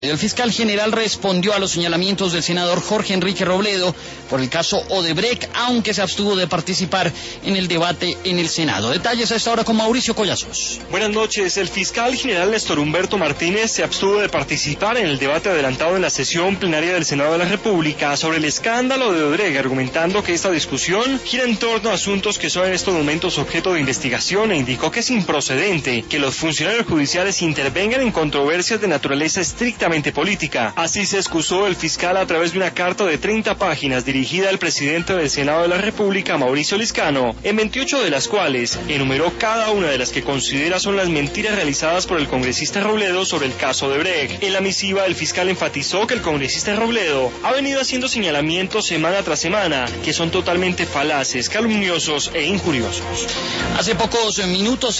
El fiscal general respondió a los señalamientos del senador Jorge Enrique Robledo por el caso Odebrecht, aunque se abstuvo de participar en el debate en el Senado. Detalles a esta hora con Mauricio Collazos. Buenas noches. El fiscal general Néstor Humberto Martínez se abstuvo de participar en el debate adelantado en la sesión plenaria del Senado de la República sobre el escándalo de Odebrecht, argumentando que esta discusión gira en torno a asuntos que son en estos momentos objeto de investigación, e indicó que es improcedente que los funcionarios judiciales intervengan en controversias de naturaleza estrictamente política. Así se excusó el fiscal a través de una carta de 30 páginas dirigida al presidente del Senado de la República, Mauricio Liscano, en 28 de las cuales enumeró cada una de las que considera son las mentiras realizadas por el congresista Robledo sobre el caso Odebrecht. En la misiva, el fiscal enfatizó que el congresista Robledo ha venido haciendo señalamientos semana tras semana que son totalmente falaces, calumniosos e injuriosos. Hace pocos minutos